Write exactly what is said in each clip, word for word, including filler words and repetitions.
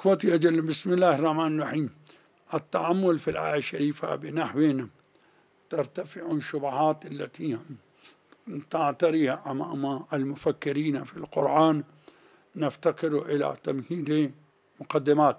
إخوتي أجل، بسم الله الرحمن الرحيم. التأمل في الآية الشريفة بنحو ترتفع الشبهات التي تعتريها أمام المفكرين في القرآن. نفتقر إلى تمهيد مقدمات،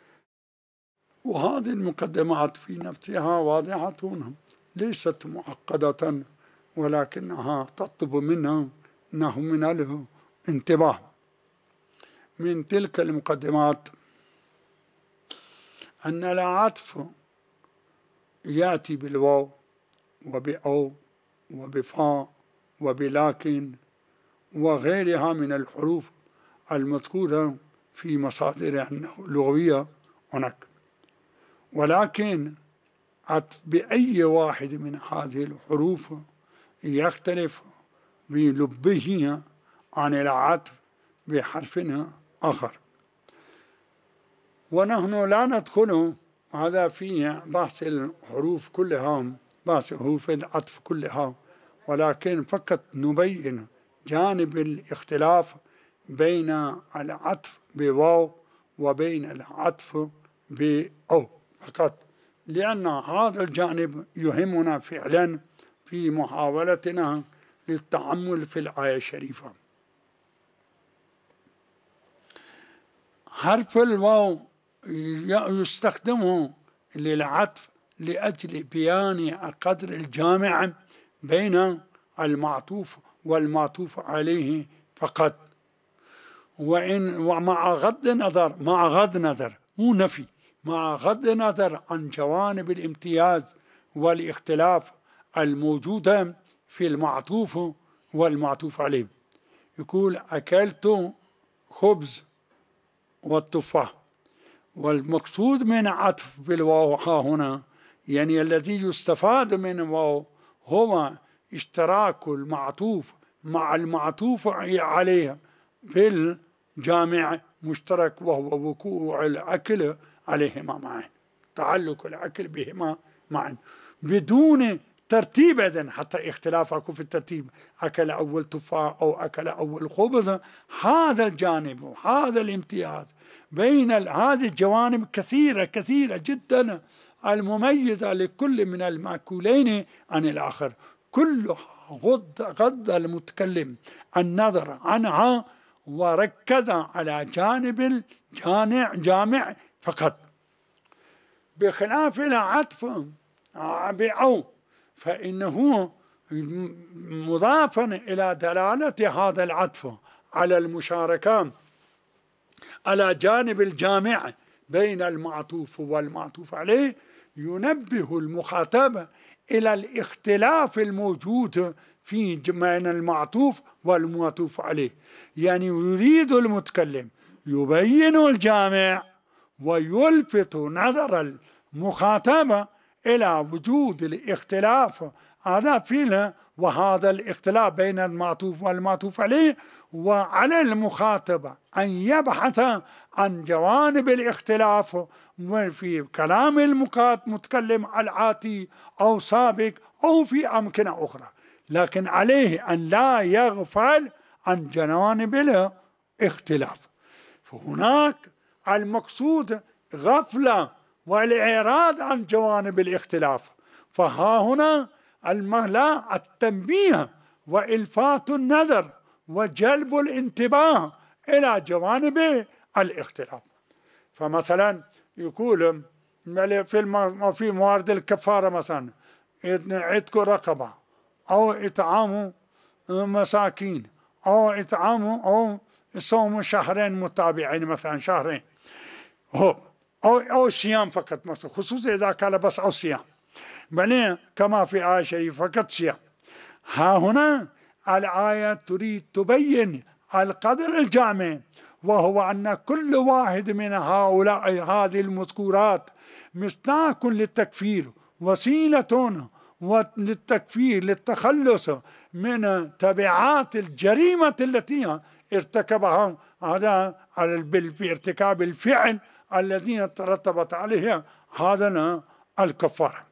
وهذه المقدمات في نفسها واضحة، ليست معقدة، ولكنها تطلب منا أنه من الانتباه. من تلك المقدمات أن العطف يأتي بالواو وبأو وبفاء وبلكن وغيرها من الحروف المذكورة في مصادر اللغوية هناك، ولكن عطف بأي واحد من هذه الحروف يختلف بلبه عن العطف بحرف آخر. ونحن لا ندخل هذا في بحث الحروف كلها، بحث حروف العطف كلها، ولكن فقط نبين جانب الاختلاف بين العطف بواو وبين العطف بأو فقط، لأن هذا الجانب يهمنا فعلا في محاولتنا للتأمل في الآية الشريفة. حرف الواو يستخدم للعطف لأجل بيان القدر الجامع بين المعطوف والمعطوف عليه فقط، وإن ومع غض النظر مع غض نظر مو نفي مع غض النظر عن جوانب الامتياز والاختلاف الموجودة في المعطوف والمعطوف عليه. يقول أكلت خبز والتفاح، والمقصود من عطف بالواو ها هنا يعني الذي يستفاد من الواو هو اشتراك المعطوف مع المعطوف عليه بالجامع مشترك، وهو وقوع الأكل عليهما معا، تعلق الأكل بهما معا بدون ترتيب إذن، حتى اختلافكم في الترتيب، أكل أول تفاح أو أكل أول خبز. هذا الجانب وهذا الامتياز بين هذه الجوانب كثيرة كثيرة جدا المميزة لكل من المأكولين عن الآخر، كلها غض غض المتكلم النظر عنها وركز على جانب الجامع جامع فقط، بخلاف العطف بأو فإنه مضافا إلى دلالة هذا العطف على المشاركة على جانب الجامع بين المعطوف والمعطوف عليه، ينبه المخاطب إلى الاختلاف الموجود في بين المعطوف والمعطوف عليه. يعني يريد المتكلم يبين الجامع ويلفت نظر المخاطب إلى وجود الاختلاف هذا فيه، وهذا الاختلاف بين المعطوف والمعطوف عليه، وعلى المخاطب أن يبحث عن جوانب الاختلاف في كلام المتكلم العاتي أو سابق أو في أمكنة أخرى، لكن عليه أن لا يغفل عن جوانب الاختلاف. فهناك المقصود غفلة والإعراض عن جوانب الاختلاف، فها هنا المهلا التنبيه وإلفات النظر وجلب الانتباه إلى جوانب الاختلاف. فمثلا يقول في في موارد الكفارة مثلا عتق رقبة أو إطعام مساكين أو إطعام أو صوم شهرين متابعين مثلا شهرين هو أو أو صيام فقط مثلا، خصوصا إذا كان بس أو صيام، بعدين كما في آية شريفة فقط صيام. ها هنا الآية تريد تبين القدر الجامع، وهو أن كل واحد من هؤلاء هذه المذكورات مصداق للتكفير، وسيلة للتكفير للتخلص من تبعات الجريمة التي ارتكبها هذا بارتكاب الفعل الذي ترتبت عليه هذا الكفارة.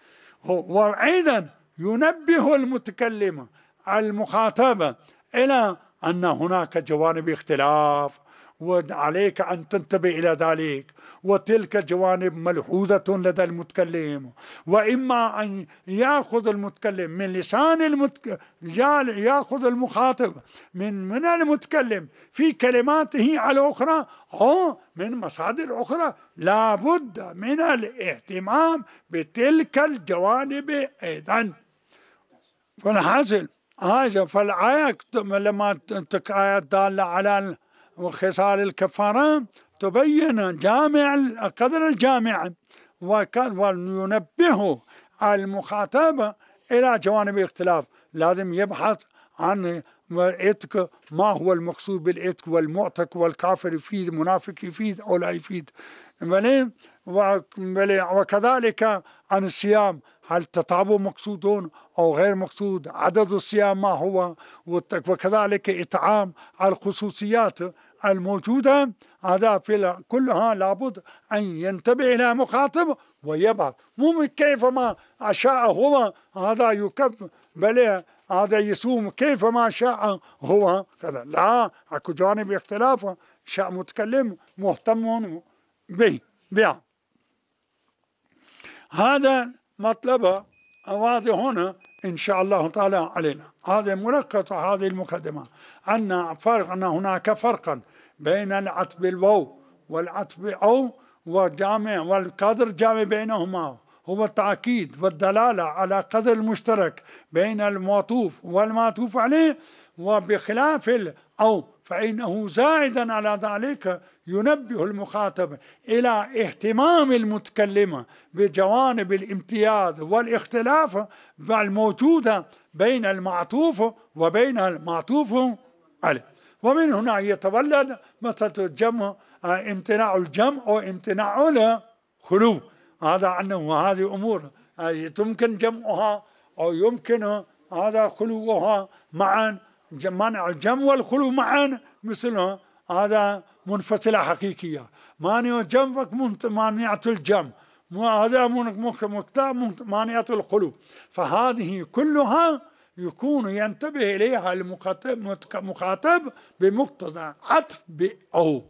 وأيضا ينبه المتكلم المخاطب إلى أن هناك جوانب اختلاف، وعليك أن تنتبه إلى ذلك. وتلك جوانب ملحوظة لدى المتكلم، وإما أن يأخذ المتكلم من لسان المتك... يأخذ المخاطب من من المتكلم في كلماته الأخرى أو من مصادر أخرى. لا بد من الاهتمام بتلك الجوانب أيضا. والحاصل هذا فالآية لما آية دالة على خصال الكفارة تبين جامع القدر الجامع، وينبه المخاطب إلى جوانب الاختلاف. لازم يبحث عن الإتق، ما هو المقصود بالإتق، والمعتق والكافر يفيد، المنافق يفيد أو لا يفيد. وكذلك عن الصيام، هل تطابق مقصود أو غير مقصود، عدد الصيام ما هو، وكذلك إطعام الخصوصيات الموجودة. هذا في كلها لابد أن ينتبه إلى مخاطب ويبحث، مو كيفما شاء هو هذا يكف، بل هذا يصوم كيفما شاء هو كذا. لا، اكو جانب اختلاف شاء متكلم مهتم به بها. هذا مطلب واضح هنا إن شاء الله تعالى علينا. هذا ملخص هذه المقدمة، أن فرق أن هناك فرقا بين العطف بالواو والعطف أو وجامع، والقدر جامع بينهما هو التأكيد والدلالة على قدر المشترك بين المعطوف والمعطوف عليه. وبخلاف الأو فإنه زائدا على ذلك ينبه المخاطب إلى اهتمام المتكلم بجوانب الامتياز والاختلاف الموجودة بين المعطوف وبين المعطوف عليه. ومن هنا يتولد مسألة الجمع، امتناع الجمع أو امتناع الخلو. هذا عنه هذه أمور يمكن جمعها أو يمكن هذا خلوها معا. منع الجمع والخلو معا مثل هذا منفصلة حقيقية. مانع الجمع مانعة الجمع، وهذا مانعة الخلو. فهذه كلها يكون ينتبه إليها المخاطب بمقتضى عطف بأو.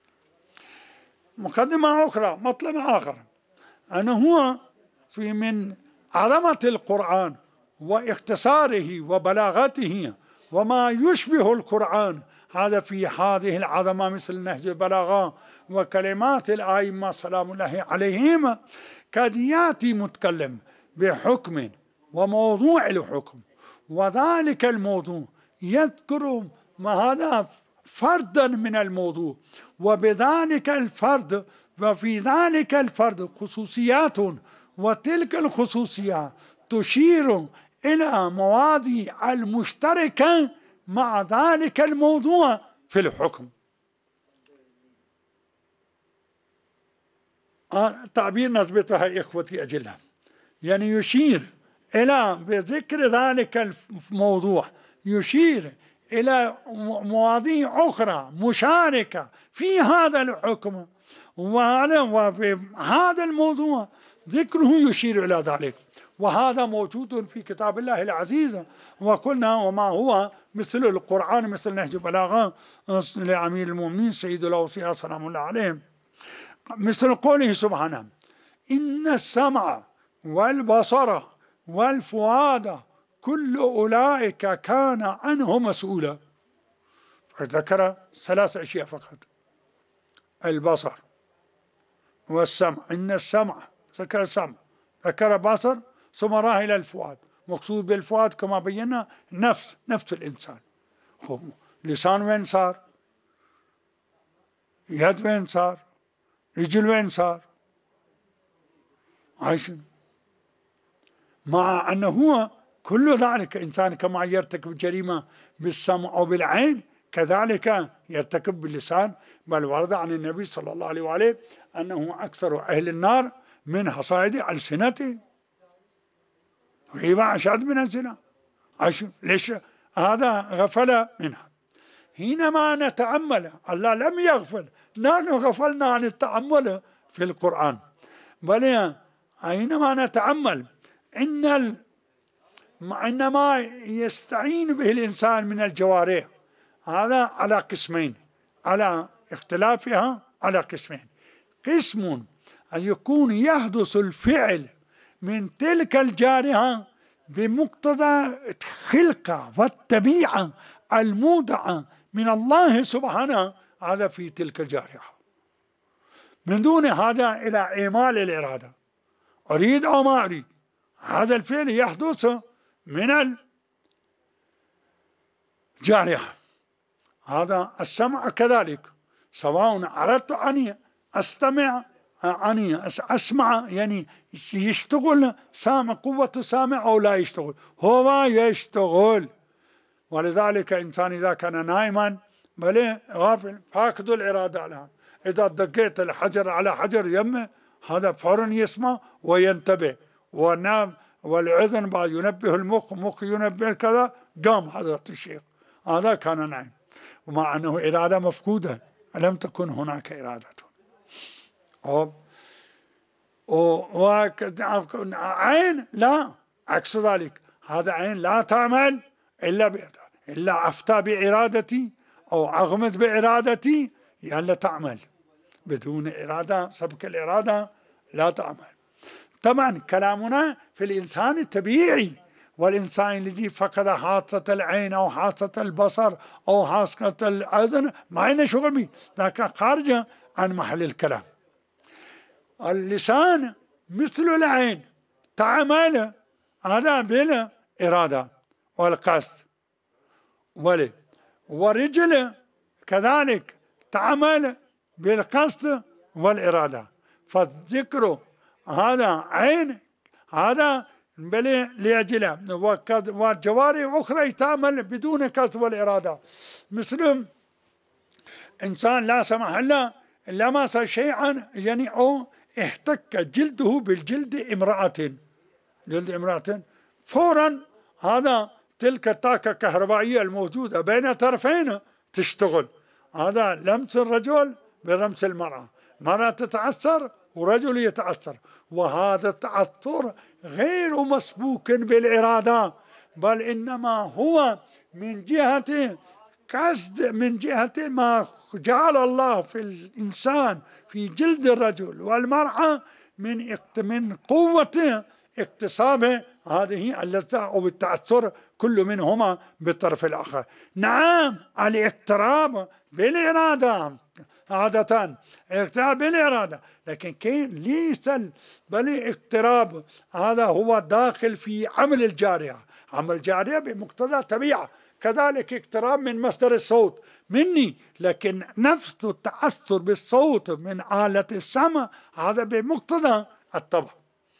مقدمة أخرى، مطلب آخر، أنه هو في من عظمة القرآن واختصاره وبلاغته وما يشبه القرآن، هذا في هذه العظمة مثل نهج البلاغة وكلمات الأئمة سلام الله عليهم، قد يأتي متكلم بحكم وموضوع الحكم، وذلك الموضوع يذكر ما هذا فردا من الموضوع، وبذلك الفرد وفي ذلك الفرد خصوصيات، وتلك الخصوصيات تشير إلى مواضيع المشتركة مع ذلك الموضوع في الحكم. تعبير نثبتها إخوتي أجلها، يعني يشير إلى بذكر ذلك الموضوع يشير إلى مواضيع أخرى مشاركة في هذا الحكم، وفي هذا الموضوع ذكره يشير إلى ذلك. وهذا موجود في كتاب الله العزيز. وقلنا وما هو مثل القرآن، مثل نهج البلاغة لأمير المؤمنين سيد الأوصياء سلام الله عليهم، مثل قوله سبحانه: إن السمع والبصر والفؤاد كل أولئك كان عنه مسؤولا. ذكر ثلاث أشياء فقط: البصر والسمع. إن السمع ذكر السمع، ذكر بصر، ثم راح إلى الفؤاد. مقصود بالفؤاد كما بينا نفس نفس الإنسان. لسان وين صار؟ يد وين صار؟ رجل وين صار؟ عايشين. مع أنه هو كل ذلك إنسان كما يرتكب جريمة بالسمع أو بالعين كذلك يرتكب باللسان. بل ورد عن النبي صلى الله عليه وآله أنه أكثر أهل النار من حصائد ألسنته. غيبة أشد من الزنا. ليش هذا غفل منها؟ حينما نتأمل، الله لم يغفل، نحن غفلنا عن التأمل في القرآن. بل حينما نتأمل إن ال... إنما يستعين به الإنسان من الجوارح هذا على قسمين: على اختلافها على قسمين: قسم أن يكون يحدث الفعل من تلك الجارحة بمقتضى الخلقة والطبيعة المودعة من الله سبحانه، هذا في تلك الجارحة، من دون هذا إلى إعمال الإرادة، أريد أو ما أريد، هذا الفعل يحدث من الجارحة. هذا السمع كذلك، سواء أردت أن أستمع أن أسمع، يعني يشتغل سامع، قوة سامع أو لا يشتغل، هو يشتغل. ولذلك إنسان إذا كان نائما بل غافل فاقد الإرادة الآن، إذا دقيت الحجر على حجر يمه هذا فورا يسمع وينتبه، والنام والعذن بعد ينبه المخ، مخ ينبه كذا، قام هذا الشيخ، هذا كان نائم، ومع أنه إرادة مفقودة، لم تكن هناك إرادة. وعين لا، عكس ذلك، هذا عين لا تعمل إلا بإرادة، إلا أفتى بإرادتي أو أغمض بإرادتي يلا تعمل، بدون إرادة سبك الإرادة لا تعمل. طبعا كلامنا في الإنسان الطبيعي، والإنسان الذي فقد حاسة العين أو حاسة البصر أو حاسة الأذن ما عندنا شغل به، ذاك خارج عن محل الكلام. اللسان مثل العين تعمل هذا بالإرادة والقصد، والرجل كذلك تعمل بالقصد والإرادة. فالذكر هذا عين، هذا بل لأجله، والجوارح أخرى تعمل بدون قصد والإرادة، مثل إنسان لا سمح الله لمس شيئا يعني أو احتك جلده بالجلد امرأة، جلد امرأة، فورا هذا تلك الطاقة الكهربائية الموجودة بين طرفين تشتغل، هذا لمس الرجل بلمس المرأة، مرأة تتأثر ورجل يتأثر، وهذا التأثر غير مسبوق بالإرادة، بل إنما هو من جهة قصد، من جهة ما جعل الله في الإنسان في جلد الرجل والمرأة من من قوة اكتساب هذه اللذة أو التأثر كل منهما بالطرف الآخر. نعم الاقتراب بالإرادة عادة، اقتراب بالإرادة، لكن كين ليس بل اقتراب هذا هو داخل في عمل الجارية، عمل الجارية بمقتضى طبيعة، كذلك اقتراب من مصدر الصوت مني، لكن نفس التأثر بالصوت من آلة السمع هذا بمقتضى الطبع.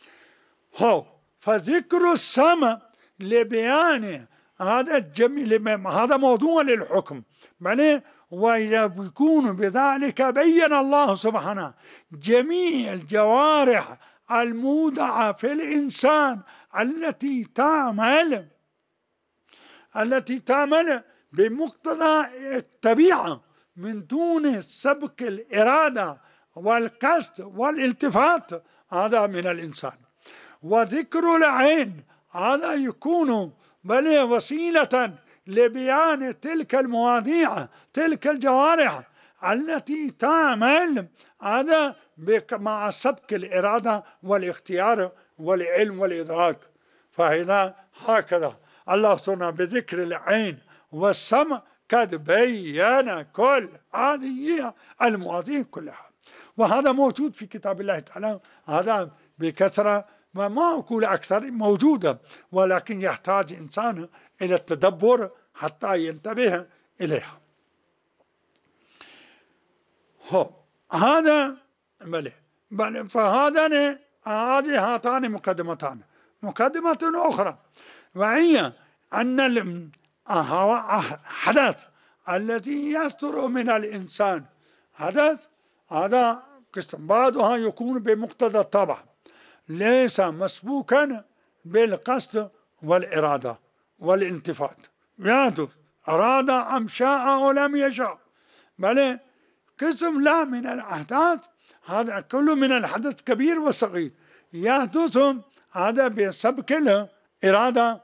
هو فذكر السمع لبيان هذا الجميل، هذا موضوع للحكم، بل ويكون بذلك بين الله سبحانه جميع الجوارح المودعة في الإنسان التي تعمل التي تعمل بمقتضى الطبيعة من دون سبك الإرادة والقصد والالتفات، هذا من الإنسان. وذكر العين هذا يكون بل وسيلة لبيان تلك المواضيع، تلك الجوارح التي تعمل هذا مع سبك الإرادة والاختيار والعلم والإدراك. فهذا هكذا الله سبحانه بذكر العين والسمع قد بين كل هذه المواضيع كلها، وهذا موجود في كتاب الله تعالى، هذا بكثرة، ما أقول أكثر، موجودة، ولكن يحتاج إنسان إلى التدبر حتى ينتبه إليها. هو هذا بل فهذا هذه هاتان مقدمتان. مقدمة أخرى وهي أن الحدث الذي يصدر من الإنسان حدث هذا قسم، بعضها يكون بمقتضى الطبع، ليس مسبوقا بالقصد والإرادة والانتفاض، يحدث أراد أم شاء أو لم يشاء، بل قسم لا من الأحداث، هذا كله من الحدث كبير وصغير يحدث هذا بسبك الإرادة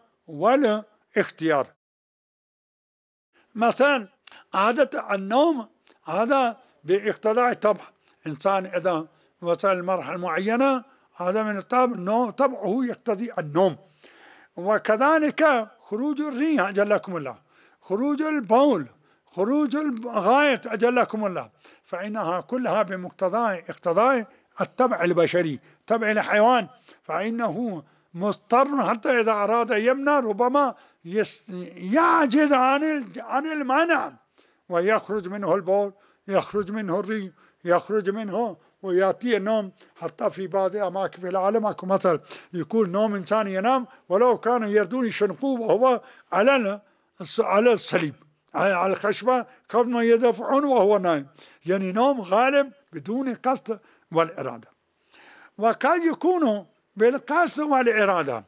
والاختيار. مثلا عادة النوم هذا باقتضاء الطبع. إنسان إذا وصل لمرحلة معينة هذا من الطبع، النوم طبعه يقتضي النوم. وكذلك خروج الريح أجلكم الله، خروج البول، خروج الغائط أجلكم الله، فإنها كلها بمقتضاء اقتضاء الطبع البشري، طبع الحيوان، فإنه مضطر حتى إذا أراد يمنع ربما يعجز عن عن المنع، ويخرج منه البول، يخرج منه الريح، يخرج منه ويأتي النوم. حتى في بعض أماكن في العالم اكو مثل يقول نوم إنسان ينام ولو كانوا يردون يشنقوه وهو على على الصليب على الخشبة قبل ما يدفعون وهو نايم، يعني نوم غالب بدون قصد والإرادة. وقد يكون بالقصد والإرادة،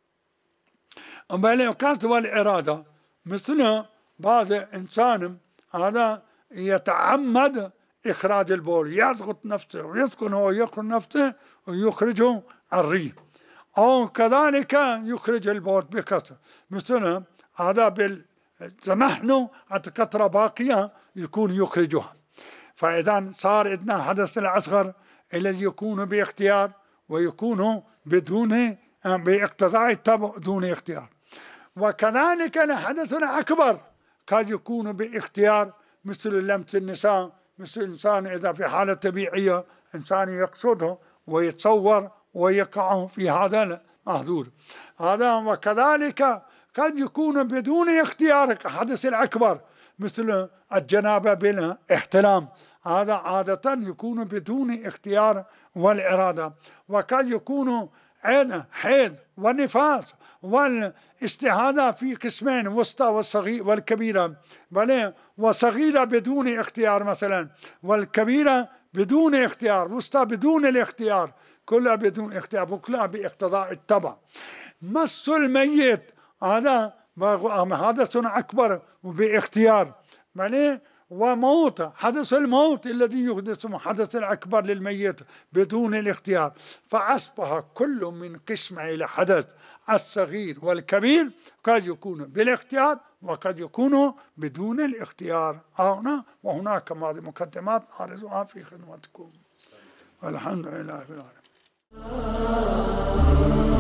بالقصد والإرادة مثل بعض إنسان هذا يتعمد إخراج البول، يضغط نفسه ويسكن هو يخرج نفسه ويخرجه الريح، أو كذلك يخرج البول بكثرة، مثل هذا بالزمحن حتى كثرة باقية يكون يخرجها. فإذا صار عندنا حدث الأصغر الذي يكون باختيار ويكون بدون باقتضاء الطبع دون اختيار. وكذلك الحدث الأكبر قد يكون باختيار، مثل لمس النساء، مثل إنسان إذا في حالة طبيعية إنسان يقصده ويتصور ويقع في هذا المحظور هذا. وكذلك قد يكون بدون اختيار حدث الأكبر مثل الجنابة بلا احتلام، هذا عادة يكون بدون اختيار والإرادة. وقد يكون عين حيض والنفاس والاستحاضة في قسمين، وسطى والصغير والكبيرة، بل وصغيرة بدون اختيار مثلا، والكبيرة بدون اختيار، وسطى بدون الاختيار، كلها بدون اختيار وكلها باقتضاء الطبع. مس الميت هذا حدث أكبر وباختيار، بل وموت حدث الموت الذي يحدث حدث الأكبر للميت بدون الاختيار. فأصبح كل من قسمي الحدث الصغير والكبير قد يكون بالاختيار وقد يكون بدون الاختيار. هنا وهناك مقدمات نعرضها في خدمتكم، والحمد لله رب العالمين.